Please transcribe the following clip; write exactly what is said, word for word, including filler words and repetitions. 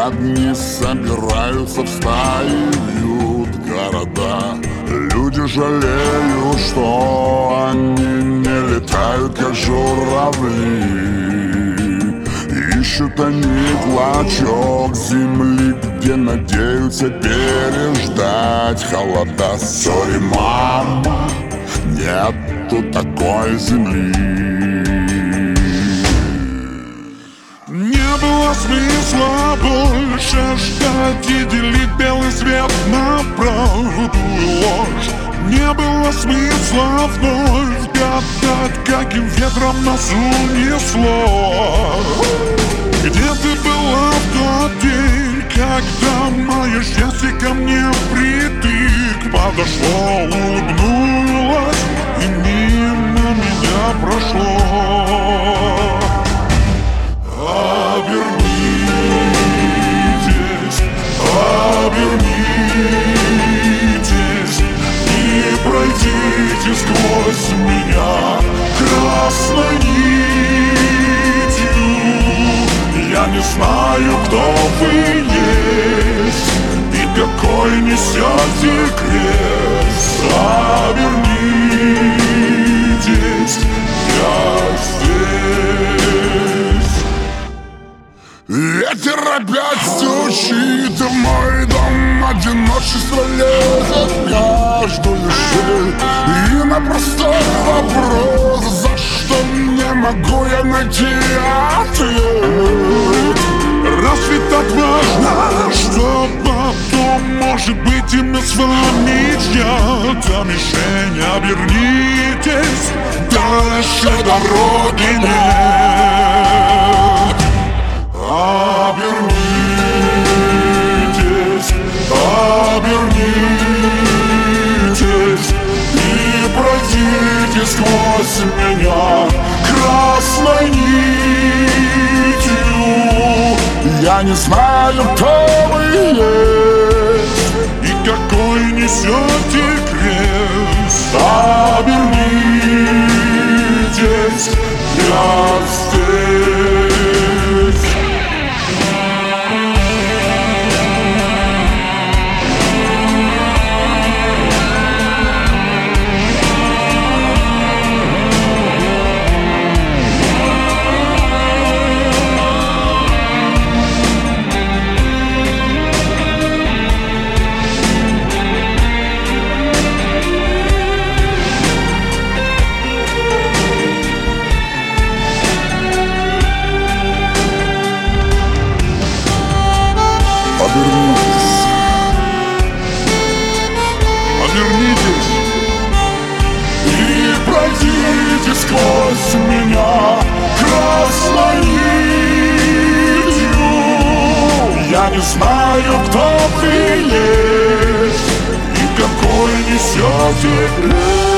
дни собираются в стаи, вьют города. Люди жалеют, что они не летают, как журавли. Ищут они клочок земли, где надеются переждать холода. Сори, мама, нету такой земли. Не было смысла больше ждать и делить белый свет на правду и ложь. Не было смысла вновь гадать, каким ветром нас унесло. Где ты была в тот день, когда мое счастье ко мне впритык подошло, улыбнулась и мимо меня прошло? Обернитесь, обернитесь и пройдите сквозь меня красной нитью. Я не знаю, кто вы есть и какой несете крест. Обернитесь, я здесь. Ветер опять стучит в мой дом, одиночество лезет в каждую щель. И на простой вопрос, за что не могу я найти ответ. Разве так важно, что потом, может быть, и мы с вами чья-то мишень? Обернитесь, дальше дороги нет. Обернитесь, обернитесь и пройдите сквозь меня красной нитью. Я не знаю, кто вы есть и какой несете крест. Обернитесь, я здесь. Обернитесь, обернитесь и пройдите сквозь меня красной нитью. Я не знаю, кто вы есть и какой несете крест.